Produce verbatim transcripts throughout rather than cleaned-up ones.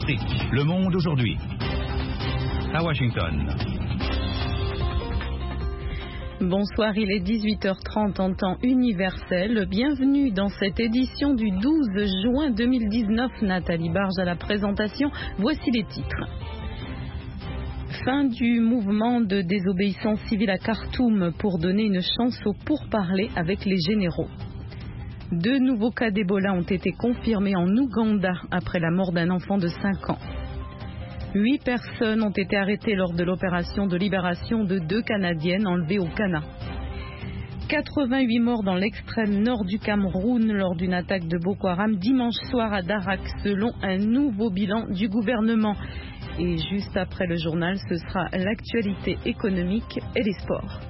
Le Monde aujourd'hui. À Washington. Bonsoir, il est dix-huit heures trente en temps universel. Bienvenue dans cette édition du douze juin deux mille dix-neuf. Nathalie Barge à la présentation. Voici les titres. Fin du mouvement de désobéissance civile à Khartoum pour donner une chance aux pourparlers avec les généraux. Deux nouveaux cas d'Ebola ont été confirmés en Ouganda après la mort d'un enfant de cinq ans. Huit personnes ont été arrêtées lors de l'opération de libération de deux Canadiennes enlevées au Ghana. quatre-vingt-huit morts dans l'extrême nord du Cameroun lors d'une attaque de Boko Haram dimanche soir à Darak, selon un nouveau bilan du gouvernement. Et juste après le journal, ce sera l'actualité économique et les sports.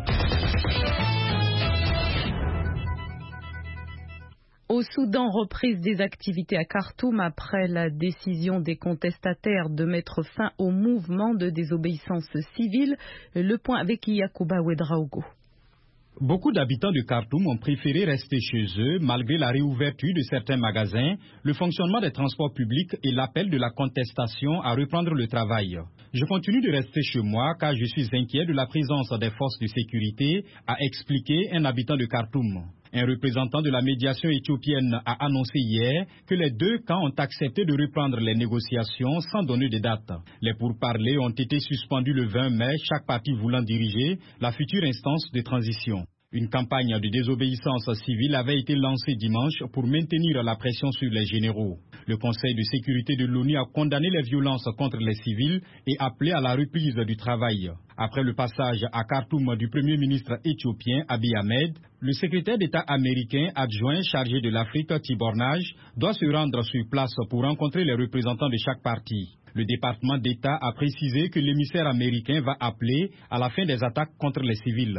Au Soudan, reprise des activités à Khartoum après la décision des contestataires de mettre fin au mouvement de désobéissance civile. Le point avec Yacouba Ouedraogo. Beaucoup d'habitants de Khartoum ont préféré rester chez eux malgré la réouverture de certains magasins, le fonctionnement des transports publics et l'appel de la contestation à reprendre le travail. Je continue de rester chez moi car je suis inquiet de la présence des forces de sécurité, a expliqué un habitant de Khartoum. Un représentant de la médiation éthiopienne a annoncé hier que les deux camps ont accepté de reprendre les négociations sans donner de date. Les pourparlers ont été suspendus le vingt mai, chaque parti voulant diriger la future instance de transition. Une campagne de désobéissance civile avait été lancée dimanche pour maintenir la pression sur les généraux. Le Conseil de sécurité de l'ONU a condamné les violences contre les civils et appelé à la reprise du travail. Après le passage à Khartoum du Premier ministre éthiopien Abiy Ahmed, le secrétaire d'État américain adjoint chargé de l'Afrique Tibor Nagy doit se rendre sur place pour rencontrer les représentants de chaque parti. Le département d'État a précisé que l'émissaire américain va appeler à la fin des attaques contre les civils.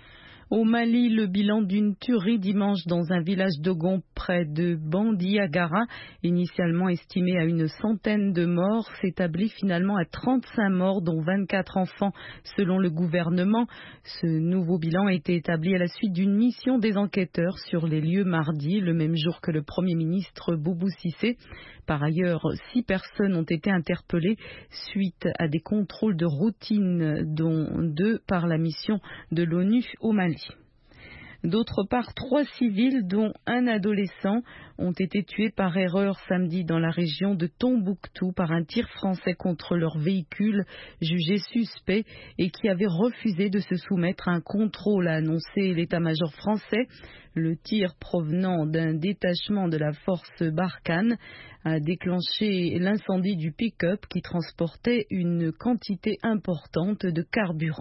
Au Mali, le bilan d'une tuerie dimanche dans un village d'Ogon près de Bandiagara, initialement estimé à une centaine de morts, s'établit finalement à trente-cinq morts, dont vingt-quatre enfants, selon le gouvernement. Ce nouveau bilan a été établi à la suite d'une mission des enquêteurs sur les lieux mardi, le même jour que le Premier ministre Boubou Cissé. Par ailleurs, six personnes ont été interpellées suite à des contrôles de routine, dont deux par la mission de l'ONU au Mali. D'autre part, trois civils, dont un adolescent, ont été tués par erreur samedi dans la région de Tombouctou par un tir français contre leur véhicule jugé suspect et qui avait refusé de se soumettre à un contrôle, a annoncé l'état-major français. Le tir provenant d'un détachement de la force Barkhane a déclenché l'incendie du pick-up qui transportait une quantité importante de carburant.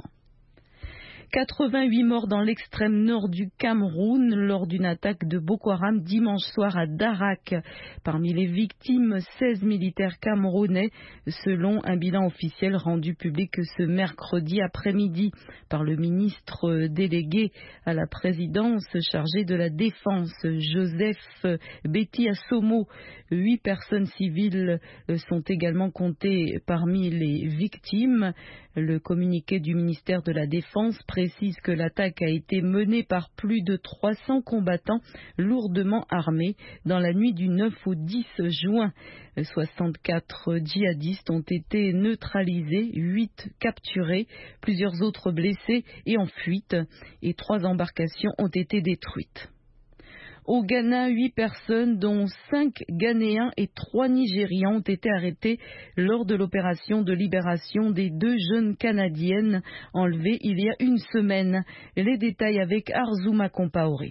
quatre-vingt-huit morts dans l'extrême nord du Cameroun lors d'une attaque de Boko Haram dimanche soir à Darak. Parmi les victimes, seize militaires camerounais, selon un bilan officiel rendu public ce mercredi après-midi par le ministre délégué à la présidence chargé de la défense, Joseph Betty Assomo. Huit personnes civiles sont également comptées parmi les victimes. Le communiqué du ministère de la Défense précise que l'attaque a été menée par plus de trois cents combattants lourdement armés dans la nuit du neuf au dix juin. soixante-quatre djihadistes ont été neutralisés, huit capturés, plusieurs autres blessés et en fuite, et trois embarcations ont été détruites. Au Ghana, huit personnes, dont cinq Ghanéens et trois Nigérians, ont été arrêtés lors de l'opération de libération des deux jeunes Canadiennes enlevées il y a une semaine. Les détails avec Arzouma Compaoré.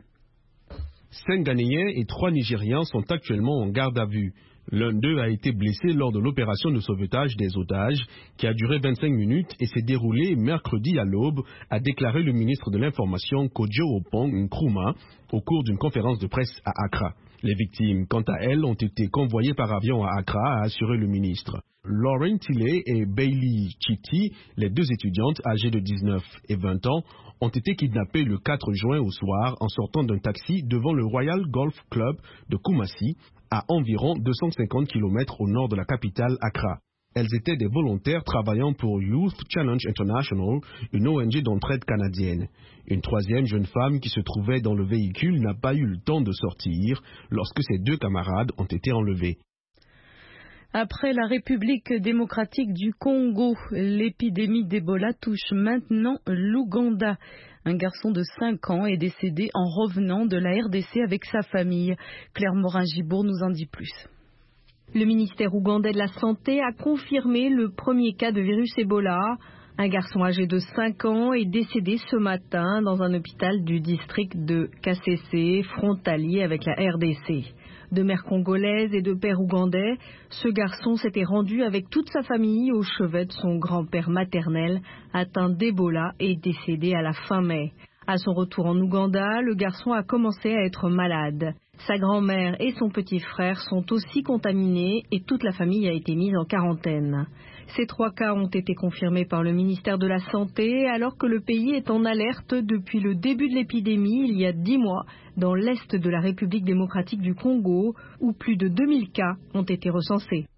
Cinq Ghanéens et trois Nigérians sont actuellement en garde à vue. L'un d'eux a été blessé lors de l'opération de sauvetage des otages qui a duré vingt-cinq minutes et s'est déroulée mercredi à l'aube, a déclaré le ministre de l'Information Kojo Opong Nkrumah au cours d'une conférence de presse à Accra. Les victimes, quant à elles, ont été convoyées par avion à Accra, a assuré le ministre. Lauren Tilley et Bailey Chitty, les deux étudiantes âgées de dix-neuf et vingt ans, ont été kidnappées le quatre juin au soir en sortant d'un taxi devant le Royal Golf Club de Kumasi, à environ deux cent cinquante kilomètres au nord de la capitale Accra. Elles étaient des volontaires travaillant pour Youth Challenge International, une O N G d'entraide canadienne. Une troisième jeune femme qui se trouvait dans le véhicule n'a pas eu le temps de sortir lorsque ses deux camarades ont été enlevés. Après la République démocratique du Congo, l'épidémie d'Ebola touche maintenant l'Ouganda. Un garçon de cinq ans est décédé en revenant de la R D C avec sa famille. Claire Morin-Gibour nous en dit plus. Le ministère ougandais de la Santé a confirmé le premier cas de virus Ebola. Un garçon âgé de cinq ans est décédé ce matin dans un hôpital du district de Kasese, frontalier avec la R D C. De mère congolaise et de père ougandais, ce garçon s'était rendu avec toute sa famille au chevet de son grand-père maternel, atteint d'Ebola et décédé à la fin mai. À son retour en Ouganda, le garçon a commencé à être malade. Sa grand-mère et son petit frère sont aussi contaminés et toute la famille a été mise en quarantaine. Ces trois cas ont été confirmés par le ministère de la Santé alors que le pays est en alerte depuis le début de l'épidémie il y a dix mois dans l'est de la République démocratique du Congo où plus de deux mille cas ont été recensés.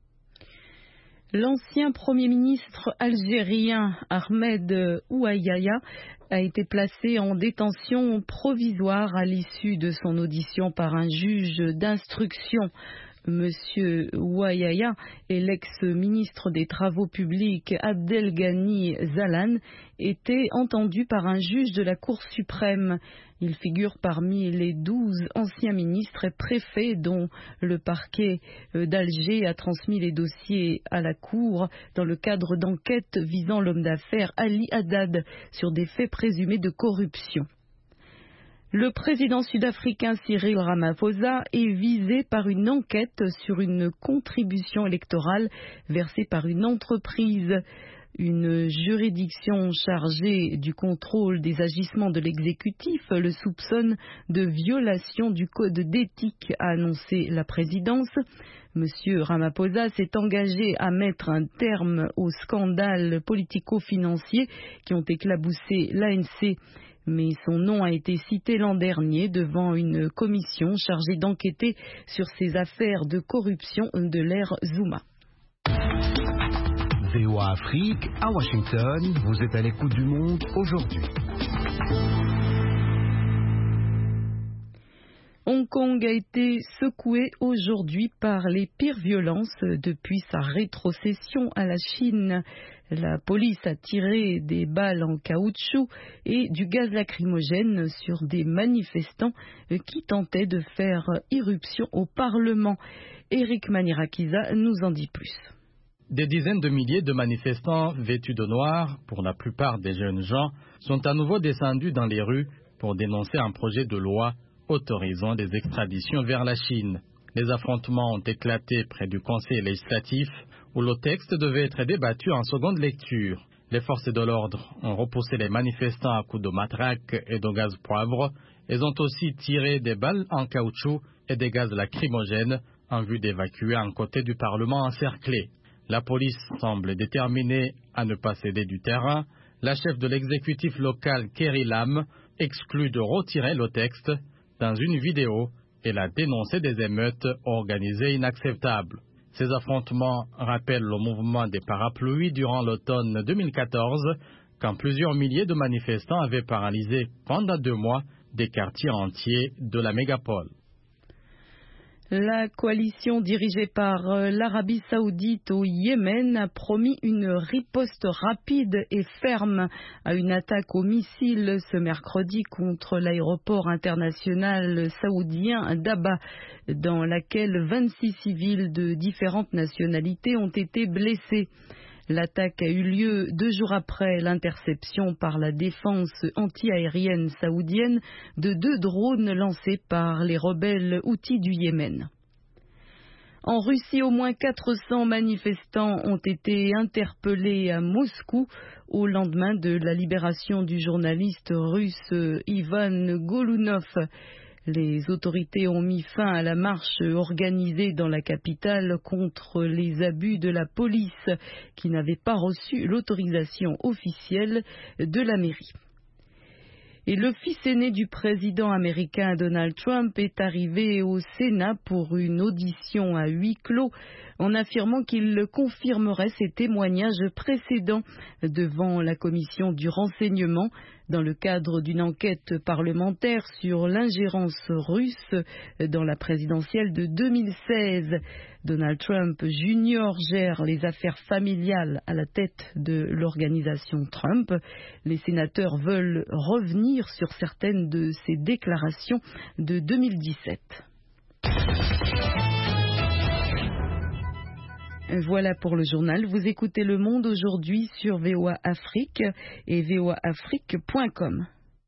L'ancien Premier ministre algérien Ahmed Ouaïaya a été placé en détention provisoire à l'issue de son audition par un juge d'instruction. Monsieur Ouaïaya et l'ex-ministre des Travaux publics Abdelghani Zalan étaient entendus par un juge de la Cour suprême. Il figure parmi les douze anciens ministres et préfets dont le parquet d'Alger a transmis les dossiers à la Cour dans le cadre d'enquêtes visant l'homme d'affaires Ali Haddad sur des faits présumés de corruption. Le président sud-africain Cyril Ramaphosa est visé par une enquête sur une contribution électorale versée par une entreprise. Une juridiction chargée du contrôle des agissements de l'exécutif le soupçonne de violation du code d'éthique, a annoncé la présidence. Monsieur Ramaphosa s'est engagé à mettre un terme aux scandales politico-financiers qui ont éclaboussé l'A N C. Mais son nom a été cité l'an dernier devant une commission chargée d'enquêter sur ces affaires de corruption de l'ère Zuma. V O A Afrique, à Washington, vous êtes à l'écoute du monde aujourd'hui. Hong Kong a été secoué aujourd'hui par les pires violences depuis sa rétrocession à la Chine. La police a tiré des balles en caoutchouc et du gaz lacrymogène sur des manifestants qui tentaient de faire irruption au Parlement. Eric Manirakiza nous en dit plus. Des dizaines de milliers de manifestants vêtus de noir, pour la plupart des jeunes gens, sont à nouveau descendus dans les rues pour dénoncer un projet de loi autorisant des extraditions vers la Chine. Les affrontements ont éclaté près du Conseil législatif où le texte devait être débattu en seconde lecture. Les forces de l'ordre ont repoussé les manifestants à coups de matraque et de gaz poivre. Elles ont aussi tiré des balles en caoutchouc et des gaz lacrymogènes en vue d'évacuer un côté du Parlement encerclé. La police semble déterminée à ne pas céder du terrain. La chef de l'exécutif local, Carrie Lam, exclut de retirer le texte. Dans une vidéo, elle a dénoncé des émeutes organisées inacceptables. Ces affrontements rappellent le mouvement des parapluies durant l'automne deux mille quatorze, quand plusieurs milliers de manifestants avaient paralysé pendant deux mois des quartiers entiers de la mégapole. La coalition dirigée par l'Arabie Saoudite au Yémen a promis une riposte rapide et ferme à une attaque au missile ce mercredi contre l'aéroport international saoudien d'Aba, dans laquelle vingt-six civils de différentes nationalités ont été blessés. L'attaque a eu lieu deux jours après l'interception par la défense antiaérienne saoudienne de deux drones lancés par les rebelles houthis du Yémen. En Russie, au moins quatre cents manifestants ont été interpellés à Moscou au lendemain de la libération du journaliste russe Ivan Golunov. Les autorités ont mis fin à la marche organisée dans la capitale contre les abus de la police qui n'avait pas reçu l'autorisation officielle de la mairie. Et le fils aîné du président américain Donald Trump est arrivé au Sénat pour une audition à huis clos en affirmant qu'il confirmerait ses témoignages précédents devant la commission du renseignement dans le cadre d'une enquête parlementaire sur l'ingérence russe dans la présidentielle de deux mille seize. Donald Trump Junior gère les affaires familiales à la tête de l'organisation Trump. Les sénateurs veulent revenir sur certaines de ses déclarations de deux mille dix-sept. Voilà pour le journal. Vous écoutez Le Monde aujourd'hui sur V O A Afrique et v o a afrique point com.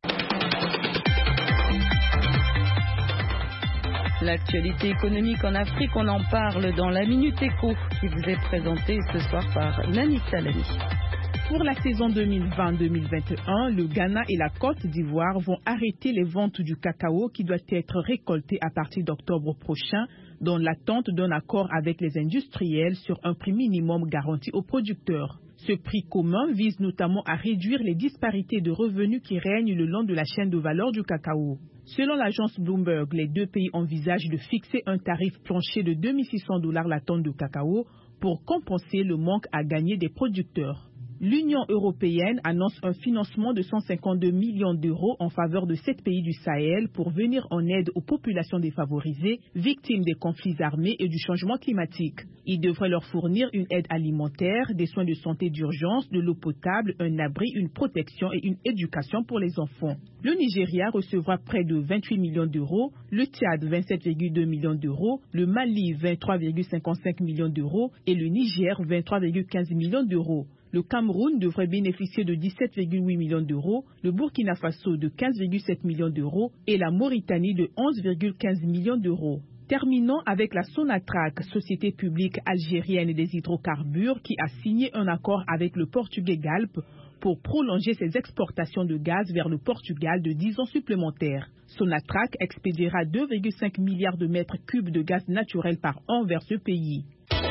L'actualité économique en Afrique, on en parle dans la Minute Éco qui vous est présentée ce soir par Nani Salami. Pour la saison deux mille vingt deux mille vingt et un, le Ghana et la Côte d'Ivoire vont arrêter les ventes du cacao qui doit être récolté à partir d'octobre prochain, dans l'attente d'un accord avec les industriels sur un prix minimum garanti aux producteurs. Ce prix commun vise notamment à réduire les disparités de revenus qui règnent le long de la chaîne de valeur du cacao. Selon l'agence Bloomberg, les deux pays envisagent de fixer un tarif plancher de deux mille six cents dollars la tonne de cacao pour compenser le manque à gagner des producteurs. L'Union européenne annonce un financement de cent cinquante-deux millions d'euros en faveur de sept pays du Sahel pour venir en aide aux populations défavorisées, victimes des conflits armés et du changement climatique. Il devrait leur fournir une aide alimentaire, des soins de santé d'urgence, de l'eau potable, un abri, une protection et une éducation pour les enfants. Le Nigeria recevra près de vingt-huit millions d'euros, le Tchad vingt-sept virgule deux millions d'euros, le Mali vingt-trois virgule cinquante-cinq millions d'euros et le Niger vingt-trois virgule quinze millions d'euros. Le Cameroun devrait bénéficier de dix-sept virgule huit millions d'euros, le Burkina Faso de quinze virgule sept millions d'euros et la Mauritanie de onze virgule quinze millions d'euros. Terminons avec la Sonatrach, société publique algérienne des hydrocarbures, qui a signé un accord avec le Portugais Galp pour prolonger ses exportations de gaz vers le Portugal de dix ans supplémentaires. Sonatrach expédiera deux virgule cinq milliards de mètres cubes de gaz naturel par an vers ce pays.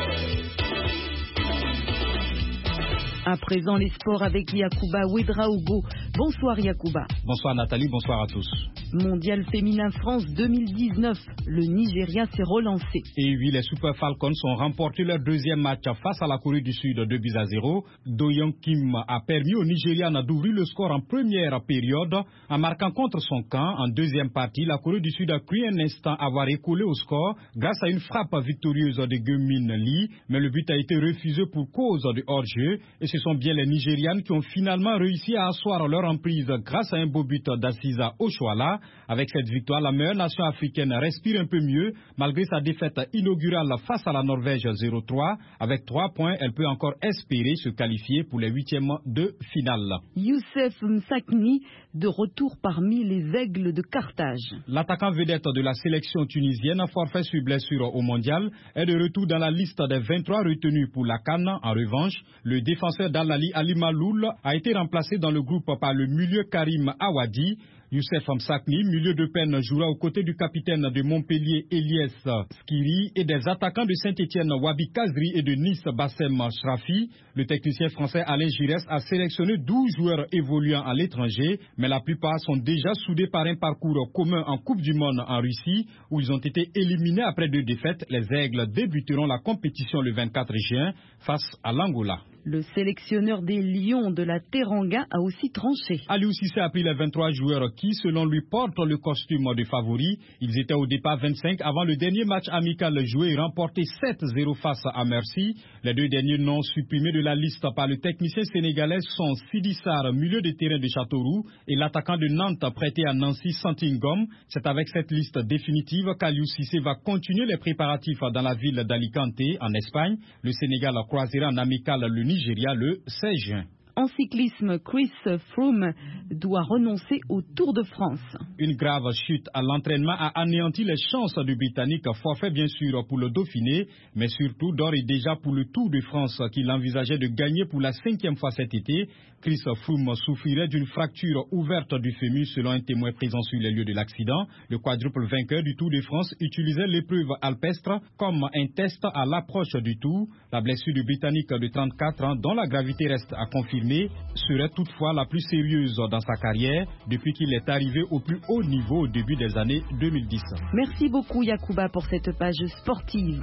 À présent, les sports avec Yacouba Ouedraogo. Bonsoir Yacouba. Bonsoir Nathalie, bonsoir à tous. Mondial féminin France deux mille dix-neuf, le Nigeria s'est relancé. Et oui, les Super Falcons ont remporté leur deuxième match face à la Corée du Sud, deux buts à zéro. Do Young Kim a permis au Nigérian d'ouvrir le score en première période en marquant contre son camp. En deuxième partie, la Corée du Sud a cru un instant avoir écoulé au score grâce à une frappe victorieuse de Geum-min Lee, mais le but a été refusé pour cause de hors-jeu. Et ce sont bien les Nigérianes qui ont finalement réussi à asseoir leur emprise grâce à un beau but d'Assiza Oshoala. Avec cette victoire, la meilleure nation africaine respire un peu mieux malgré sa défaite inaugurale face à la Norvège zéro trois. Avec trois points, elle peut encore espérer se qualifier pour les huitièmes de finale. Youssef Msakni de retour parmi les Aigles de Carthage. L'attaquant vedette de la sélection tunisienne, forfait sur blessure au mondial, est de retour dans la liste des vingt-trois retenus pour la CAN. En revanche, le défenseur d'Al-Ali Ali Maloul a été remplacé dans le groupe par le milieu Karim Awadi. Youssef Msakni, milieu de peine, jouera aux côtés du capitaine de Montpellier Eliès Skiri et des attaquants de Saint-Etienne Wabi Kazri et de Nice Bassem Shrafi. Le technicien français Alain Giresse a sélectionné douze joueurs évoluant à l'étranger, mais la plupart sont déjà soudés par un parcours commun en Coupe du Monde en Russie, où ils ont été éliminés après deux défaites. Les Aigles débuteront la compétition le vingt-quatre juin face à l'Angola. Le sélectionneur des Lions de la Teranga a aussi tranché. Aliou Cissé a pris les vingt-trois joueurs qui, selon lui, portent le costume de favoris. Ils étaient au départ vingt-cinq avant le dernier match amical joué et remporté sept zéro face à Merci. Les deux derniers noms supprimés de la liste par le technicien sénégalais sont Sidi Sarr, milieu de terrain de Châteauroux, et l'attaquant de Nantes prêté à Nancy, Santingom. C'est avec cette liste définitive qu'Aliou Cissé va continuer les préparatifs dans la ville d'Alicante, en Espagne. Le Sénégal croisera en amical le Nigeria le seize juin. En cyclisme, Chris Froome doit renoncer au Tour de France. Une grave chute à l'entraînement a anéanti les chances du Britannique, forfait bien sûr pour le Dauphiné, mais surtout d'ores et déjà pour le Tour de France qu'il envisageait de gagner pour la cinquième fois cet été. Chris Froome souffrirait d'une fracture ouverte du fémur selon un témoin présent sur les lieux de l'accident. Le quadruple vainqueur du Tour de France utilisait l'épreuve alpestre comme un test à l'approche du Tour. La blessure du Britannique de trente-quatre ans, dont la gravité reste à confirmer, serait toutefois la plus sérieuse dans sa carrière depuis qu'il est arrivé au plus haut niveau au début des années deux mille dix. Merci beaucoup Yacouba pour cette page sportive.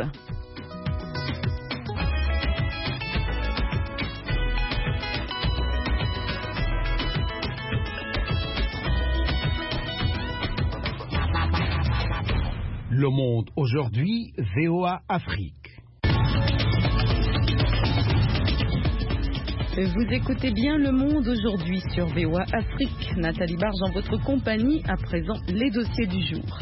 Le Monde aujourd'hui, V O A Afrique. Vous écoutez bien Le Monde aujourd'hui sur V O A Afrique. Nathalie Barge en votre compagnie. À présent, les dossiers du jour.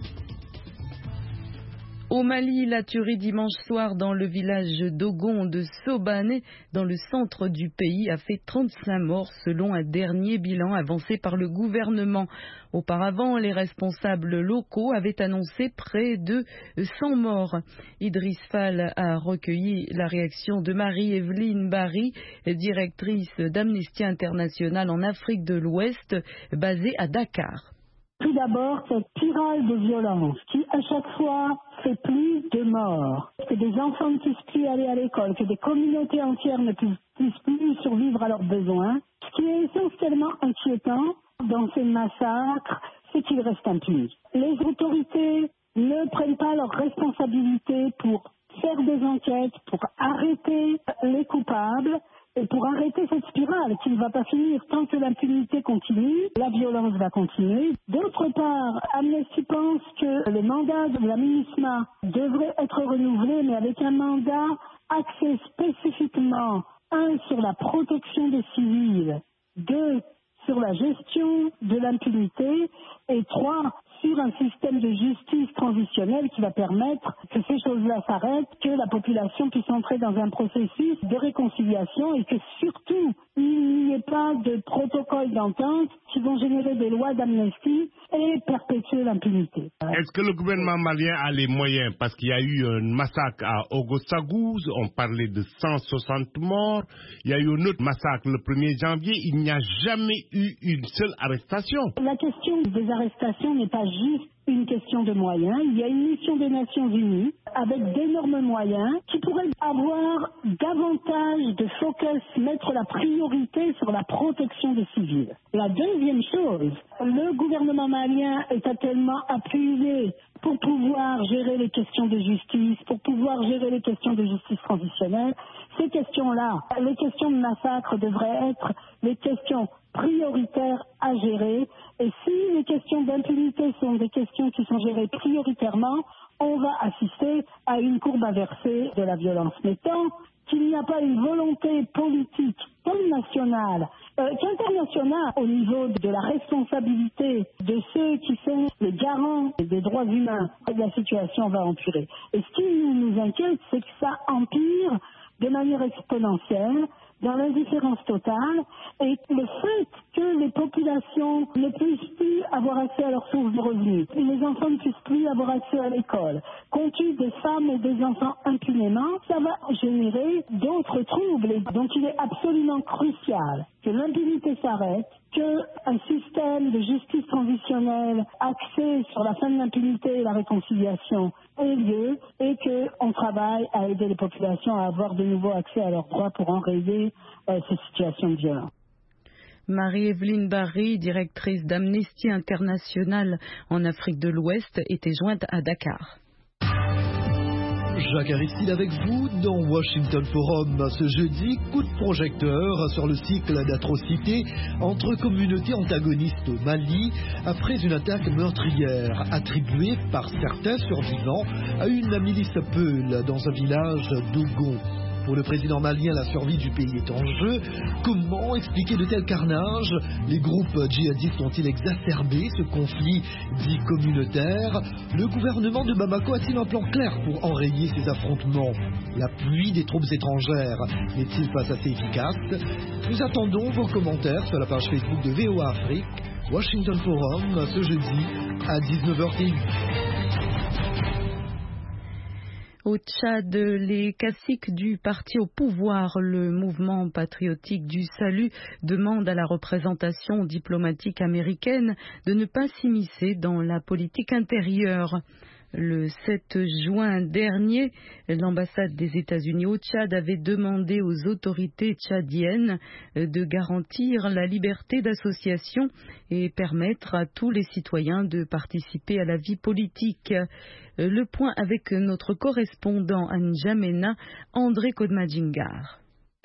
Au Mali, la tuerie dimanche soir dans le village d'Ogon de Sobane, dans le centre du pays, a fait trente-cinq morts selon un dernier bilan avancé par le gouvernement. Auparavant, les responsables locaux avaient annoncé près de cent morts. Idriss Fall a recueilli la réaction de Marie-Evelyne Barry, directrice d'Amnesty International en Afrique de l'Ouest, basée à Dakar. Tout d'abord, cette spirale de violence qui, à chaque fois, fait plus de morts, que des enfants ne puissent plus aller à l'école, que des communautés entières ne puissent plus survivre à leurs besoins. Ce qui est essentiellement inquiétant dans ces massacres, c'est qu'ils restent impunis. Les autorités ne prennent pas leurs responsabilités pour faire des enquêtes, pour arrêter les coupables, et pour arrêter cette spirale qui ne va pas finir tant que l'impunité continue, la violence va continuer. D'autre part, Amnesty pense que le mandat de la MINUSMA devrait être renouvelé, mais avec un mandat axé spécifiquement, un, sur la protection des civils, deux, sur la gestion de l'impunité, et trois, sur un système de justice transitionnelle qui va permettre que ces choses-là s'arrêtent, que la population puisse entrer dans un processus de réconciliation et que surtout, il n'y ait pas de protocole d'entente qui vont générer des lois d'amnistie et perpétuer l'impunité. Est-ce que le gouvernement malien a les moyens? Parce qu'il y a eu un massacre à Ogossagouze, on parlait de cent soixante morts. Il y a eu un autre massacre le premier janvier, il n'y a jamais eu une seule arrestation. La question des arrestations n'est pas juste une question de moyens. Il y a une mission des Nations Unies avec d'énormes moyens qui pourrait avoir davantage de focus, mettre la priorité sur la protection des civils. La deuxième chose, le gouvernement malien est actuellement appuyé pour pouvoir gérer les questions de justice, pour pouvoir gérer les questions de justice transitionnelle. Ces questions-là, les questions de massacre devraient être les questions prioritaires à gérer. Et si les questions d'impunité sont des questions qui sont gérées prioritairement, on va assister à une courbe inversée de la violence. Mais tant qu'il n'y a pas une volonté politique, tant nationale euh, qu'internationale, au niveau de la responsabilité de ceux qui sont les garants des droits humains, la situation va empirer. Et ce qui nous inquiète, c'est que ça empire de manière exponentielle, dans l'indifférence totale, et le fait que les populations ne puissent plus avoir accès à leurs sources de revenus, et les enfants ne puissent plus avoir accès à l'école, qu'on tue des femmes et des enfants impunément, ça va générer d'autres troubles. Et donc il est absolument crucial que l'impunité s'arrête, qu'un système de justice transitionnelle axé sur la fin de l'impunité et la réconciliation ait lieu, et qu'on travaille à aider les populations à avoir de nouveau accès à leurs droits pour enrayer euh, ces situations de violence. Marie-Evelyne Barry, directrice d'Amnesty International en Afrique de l'Ouest, était jointe à Dakar. Jacques Aristide avec vous dans Washington Forum. Ce jeudi, coup de projecteur sur le cycle d'atrocités entre communautés antagonistes au Mali après une attaque meurtrière attribuée par certains survivants à une milice Peul dans un village d'Ogon. Pour le président malien, la survie du pays est en jeu. Comment expliquer de tels carnages? Les groupes djihadistes ont-ils exacerbé ce conflit dit communautaire? Le gouvernement de Bamako a-t-il un plan clair pour enrayer ces affrontements? L'appui des troupes étrangères n'est-il pas assez efficace? Nous attendons vos commentaires sur la page Facebook de V O A Afrique. Washington Forum, ce jeudi à dix-neuf heures trente. Au Tchad, les caciques du parti au pouvoir, le mouvement patriotique du salut, demandent à la représentation diplomatique américaine de ne pas s'immiscer dans la politique intérieure. Le sept juin dernier, l'ambassade des États-Unis au Tchad avait demandé aux autorités tchadiennes de garantir la liberté d'association et permettre à tous les citoyens de participer à la vie politique. Le point avec notre correspondant à N'Djamena, André Kodmadjingar.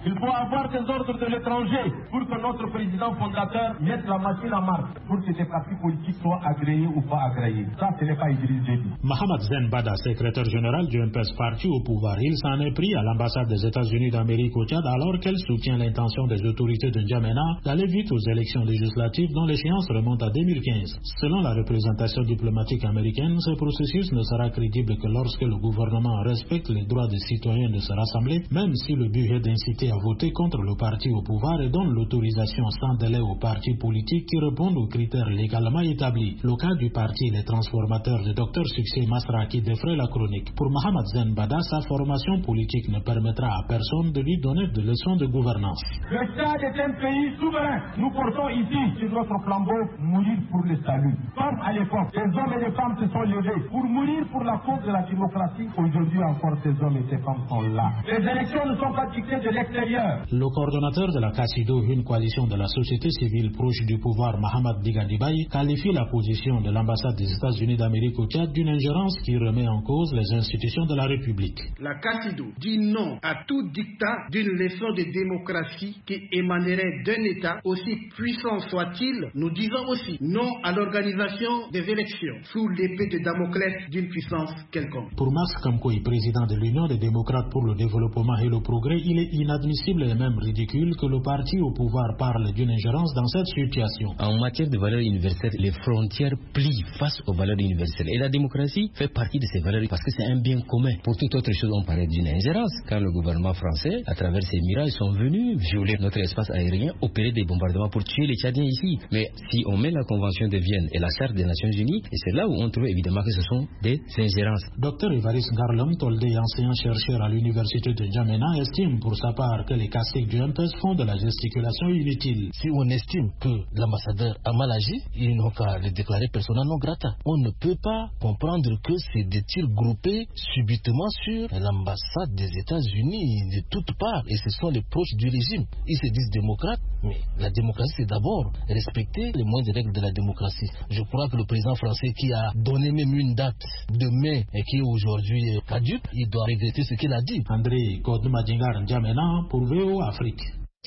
Il faut avoir des ordres de l'étranger pour que notre président fondateur mette la machine en marche, pour que ces partis politiques soient agréés ou pas agréés. Ça, ce n'est pas Idriss Déby. Mohamed Zen Bada, secrétaire général du M P S parti au pouvoir, il s'en est pris à l'ambassade des États-Unis d'Amérique au Tchad alors qu'elle soutient l'intention des autorités de N'Djamena d'aller vite aux élections législatives dont l'échéance remonte à deux mille quinze. Selon la représentation diplomatique américaine, ce processus ne sera crédible que lorsque le gouvernement respecte les droits des citoyens de se rassembler, même si le but est d'inciter à voter contre le parti au pouvoir et donne l'autorisation sans délai aux partis politiques qui répondent aux critères légalement établis. Le cas du parti Les Transformateurs de Docteur Succès Masra qui défraie la chronique. Pour Mohamed Zen Bada, sa formation politique ne permettra à personne de lui donner de leçons de gouvernance. Le Tchad est un pays souverain. Nous portons ici sur notre flambeau mourir pour le salut. Comme à l'époque, les hommes et les femmes se sont levés pour mourir pour la cause de la démocratie. Aujourd'hui encore, ces hommes et ces femmes sont là. Les élections ne sont pas dictées de l'extérieur. Le coordonnateur de la CACIDO, une coalition de la société civile proche du pouvoir, Mohamed Digadibaye, qualifie la position de l'ambassade des États-Unis d'Amérique au Tchad d'une ingérence qui remet en cause les institutions de la République. La CACIDO dit non à tout dictat d'une leçon de démocratie qui émanerait d'un État, aussi puissant soit-il. Nous disons aussi non à l'organisation des élections sous l'épée de Damoclès d'une puissance quelconque. Pour Max Kamkoui, président de l'Union des démocrates pour le développement et le progrès, il est inadmissible et même ridicule que le parti au pouvoir parle d'une ingérence dans cette situation. En matière de valeurs universelles, les frontières plient face aux valeurs universelles. Et la démocratie fait partie de ces valeurs parce que c'est un bien commun. Pour toute autre chose, on parlait d'une ingérence. Quand le gouvernement français, à travers ses mirages, sont venus violer notre espace aérien, opérer des bombardements pour tuer les Tchadiens ici. Mais si on met la Convention de Vienne et la Charte des Nations Unies, et c'est là où on trouve évidemment que ce sont des ingérences. Docteur Évariste Garlom, Toldé, enseignant-chercheur à l'université de N'Djamena, estime pour sa part que les caciques du M P S font de la gesticulation inutile. Si on estime que l'ambassadeur a mal agi, ils n'ont qu'à le déclarer persona non grata. On ne peut pas comprendre que c'est des tirs groupés subitement sur l'ambassade des États-Unis de toutes parts. Et ce sont les proches du régime. Ils se disent démocrates, mais la démocratie c'est d'abord respecter les moindres règles de la démocratie. Je crois que le président français qui a donné même une date de mai et qui est aujourd'hui caduque, il doit regretter ce qu'il a dit. André Kodoumadingar N'Djamena pour V O Afrique.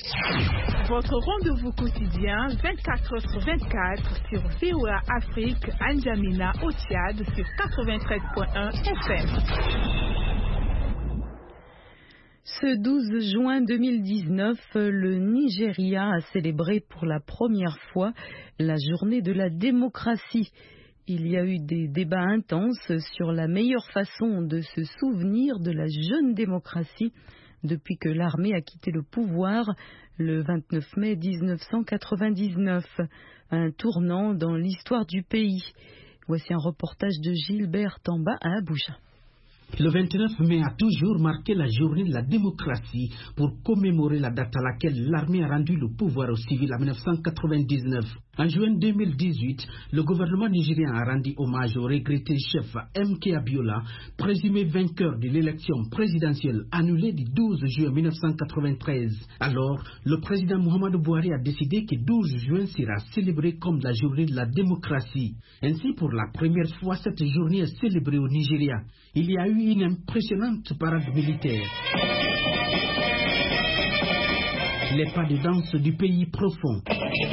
Votre rendez-vous quotidien vingt-quatre heures sur vingt-quatre sur V O A Afrique à N'Djamena au Tchad sur quatre-vingt-treize virgule un F M. Ce douze juin deux mille dix-neuf, le Nigeria a célébré pour la première fois la journée de la démocratie. Il y a eu des débats intenses sur la meilleure façon de se souvenir de la jeune démocratie depuis que l'armée a quitté le pouvoir le vingt-neuf mai mille neuf cent quatre-vingt-dix-neuf, un tournant dans l'histoire du pays. Voici un reportage de Gilbert Tamba à Abuja. Le vingt-neuf mai a toujours marqué la journée de la démocratie pour commémorer la date à laquelle l'armée a rendu le pouvoir aux civils en mille neuf cent quatre-vingt-dix-neuf. En juin deux mille dix-huit, le gouvernement nigérien a rendu hommage au regretté chef M K Abiola, présumé vainqueur de l'élection présidentielle annulée du douze juin mille neuf cent quatre-vingt-treize. Alors, le président Muhammadu Buhari a décidé que douze juin sera célébré comme la journée de la démocratie. Ainsi, pour la première fois, cette journée est célébrée au Nigeria. Il y a eu une impressionnante parade militaire. Les pas de danse du pays profond.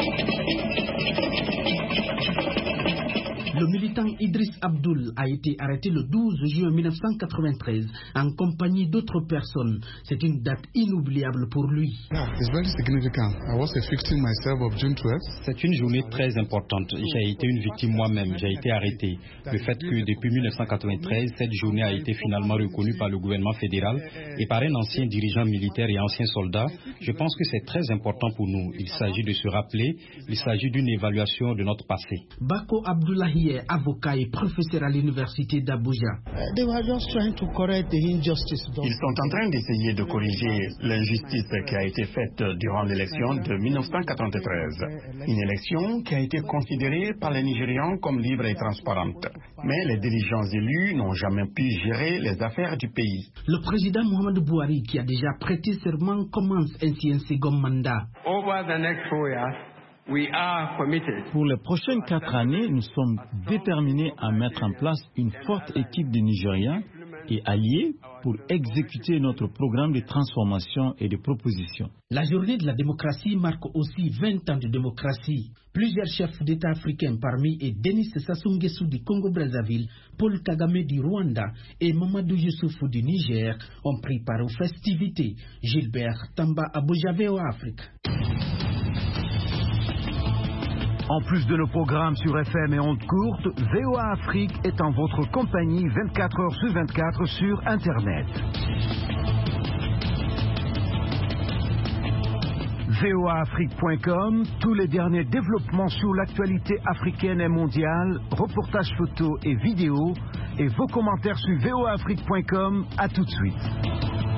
Le militant Idriss Abdoul a été arrêté le douze juin mille neuf cent quatre-vingt-treize en compagnie d'autres personnes. C'est une date inoubliable pour lui. C'est une journée très importante. J'ai été une victime moi-même. J'ai été arrêté. Le fait que depuis mille neuf cent quatre-vingt-treize, cette journée a été finalement reconnue par le gouvernement fédéral et par un ancien dirigeant militaire et ancien soldat, je pense que c'est très important pour nous. Il s'agit de se rappeler, il s'agit d'une évaluation de notre passé. Bako Abdoulaye est avocat et professeur à l'université d'Abuja. Ils sont en train d'essayer de corriger l'injustice qui a été faite durant l'élection de mille neuf cent quatre-vingt-treize. Une élection qui a été considérée par les Nigérians comme libre et transparente. Mais les dirigeants élus n'ont jamais pu gérer les affaires du pays. Le président Muhammadu Buhari, qui a déjà prêté serment, commence ainsi un second mandat. Over the next four years, we are committed. Pour les prochaines quatre années, nous sommes déterminés à mettre en place une forte équipe de Nigériens et alliés pour exécuter notre programme de transformation et de proposition. La journée de la démocratie marque aussi vingt ans de démocratie. Plusieurs chefs d'État africains parmi eux Denis Sassou Nguesso du Congo-Brazzaville, Paul Kagame du Rwanda et Mamadou Youssoufou du Niger ont pris part aux festivités. Gilbert Tamba Abuja, V O A Afrique. En plus de nos programmes sur F M et ondes courtes, V O A Afrique est en votre compagnie vingt-quatre heures sur vingt-quatre sur Internet. V O A Afrique point com, tous les derniers développements sur l'actualité africaine et mondiale, reportages photos et vidéos, et vos commentaires sur V O A Afrique point com. À tout de suite.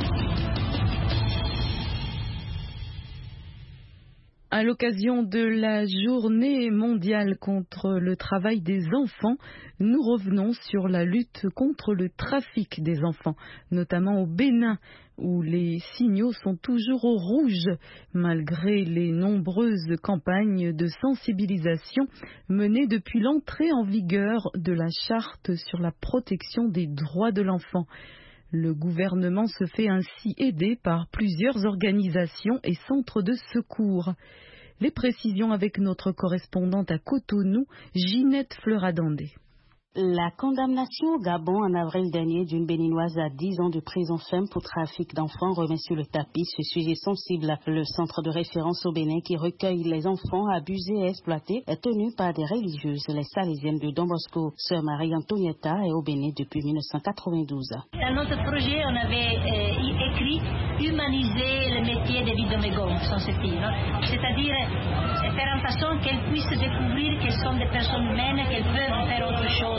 À l'occasion de la journée mondiale contre le travail des enfants, nous revenons sur la lutte contre le trafic des enfants, notamment au Bénin, où les signaux sont toujours au rouge, malgré les nombreuses campagnes de sensibilisation menées depuis l'entrée en vigueur de la Charte sur la protection des droits de l'enfant. Le gouvernement se fait ainsi aider par plusieurs organisations et centres de secours. Les précisions avec notre correspondante à Cotonou, Ginette Fleuradandé. La condamnation au Gabon en avril dernier d'une Béninoise à dix ans de prison ferme pour trafic d'enfants remet sur le tapis ce sujet sensible. Le centre de référence au Bénin qui recueille les enfants abusés et exploités est tenu par des religieuses, les Salésiennes de Don Bosco. Sœur Marie Antonietta est au Bénin depuis mille neuf cent quatre-vingt-douze. Dans notre projet, on avait euh, écrit humaniser le métier des Vidomégons, sans ce filles, c'est-à-dire euh, faire en façon qu'elles puissent découvrir qu'elles sont des personnes humaines, qu'elles peuvent faire autre chose.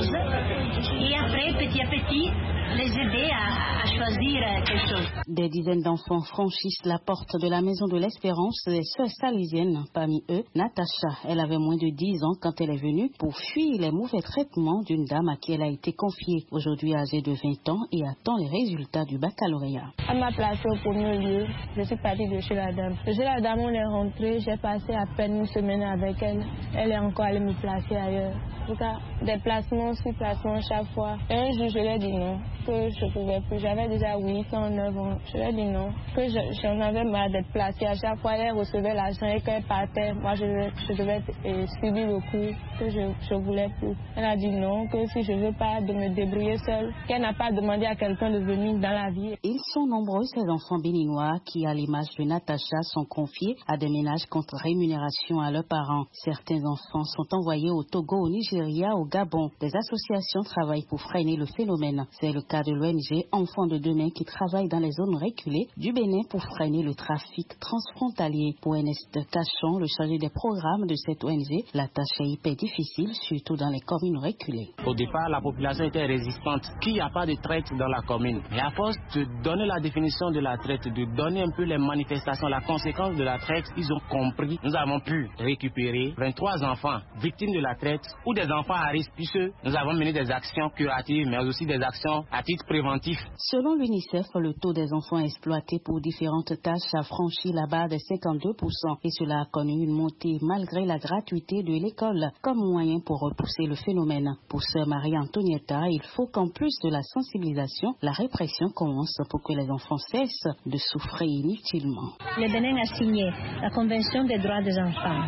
Et après, petit à petit, les aider à, à choisir quelque chose. Des dizaines d'enfants franchissent la porte de la Maison de l'Espérance des sœurs salésiennes. Parmi eux, Natacha. Elle avait moins de dix ans quand elle est venue pour fuir les mauvais traitements d'une dame à qui elle a été confiée. Aujourd'hui âgée de vingt ans et attend les résultats du baccalauréat. Elle m'a placée au premier lieu. Je suis partie de chez la dame. De chez la dame, on est rentré. J'ai passé à peine une semaine avec elle. Elle est encore allée me placer ailleurs. En tout cas, des placements, six placements chaque fois. Et un jour, je lui ai dit non, que je ne pouvais plus. J'avais déjà huit ans, neuf ans. Je lui ai dit non, que j'en avais marre d'être placée. À chaque fois, elle recevait l'argent et qu'elle partait. Moi, je, je devais euh, subir le coup, que je ne voulais plus. Elle a dit non, que si je ne veux pas de me débrouiller seule, qu'elle n'a pas demandé à quelqu'un de venir dans la vie. Ils sont nombreux, ces enfants béninois, qui, à l'image de Natacha, sont confiés à des ménages contre rémunération à leurs parents. Certains enfants sont envoyés au Togo, au Nigeria, au Gabon. Des associations travaillent pour freiner le phénomène. C'est le cas de l'O N G Enfants de demain qui travaille dans les zones reculées du Bénin pour freiner le trafic transfrontalier. Pour Ernest Cachon, le chargé des programmes de cette O N G, la tâche est hyper difficile, surtout dans les communes reculées. Au départ, la population était résistante. Qu'il n'y a pas de traite dans la commune. Et à force de donner la définition de la traite, de donner un peu les manifestations, la conséquence de la traite, ils ont compris. Nous avons pu récupérer vingt-trois enfants victimes de la traite ou des enfants à risque, puisque nous avons mené des actions curatives, mais aussi des actions à titre préventif. Selon l'UNICEF, le taux des enfants exploités pour différentes tâches a franchi la barre des cinquante-deux pour cent et cela a connu une montée malgré la gratuité de l'école comme moyen pour repousser le phénomène. Pour sœur Marie Antonietta, il faut qu'en plus de la sensibilisation, la répression commence pour que les enfants cessent de souffrir inutilement. Le Bénin a signé la Convention des droits des enfants.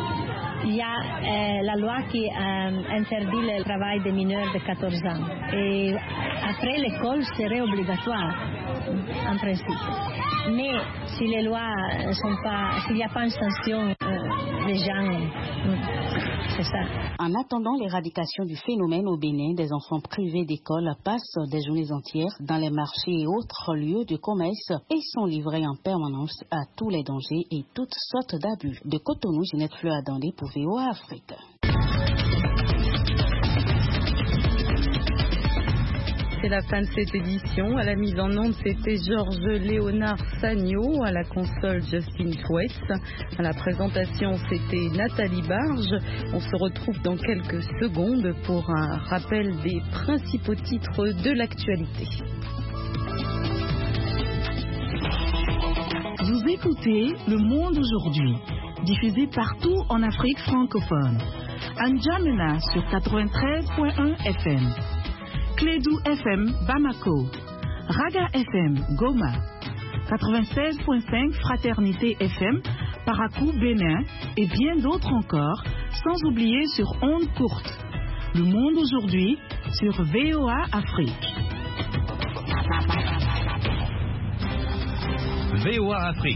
Il y a euh, la loi qui euh, interdit le travail des mineurs de quatorze ans. Et après, l'école serait obligatoire, en principe. Mais si les lois ne sont pas, s'il n'y a pas une sanction, euh, les gens, c'est ça. En attendant l'éradication du phénomène au Bénin, des enfants privés d'école passent des journées entières dans les marchés et autres lieux de commerce et sont livrés en permanence à tous les dangers et toutes sortes d'abus. De Cotonou, Ginette Fleuradandé pour V O A Afrique. C'est la fin de cette édition. À la mise en onde, c'était Georges Léonard Sagno, à la console Justin Twess. À la présentation, c'était Nathalie Barge. On se retrouve dans quelques secondes pour un rappel des principaux titres de l'actualité. Vous écoutez Le Monde aujourd'hui, diffusé partout en Afrique francophone. À N'Djamena sur quatre-vingt-treize point un F M. Clédou F M Bamako, Raga F M, Goma. quatre-vingt-seize virgule cinq Fraternité F M, Parakou, Bénin et bien d'autres encore, sans oublier sur ondes courtes. Le monde aujourd'hui sur V O A Afrique. V O A Afrique.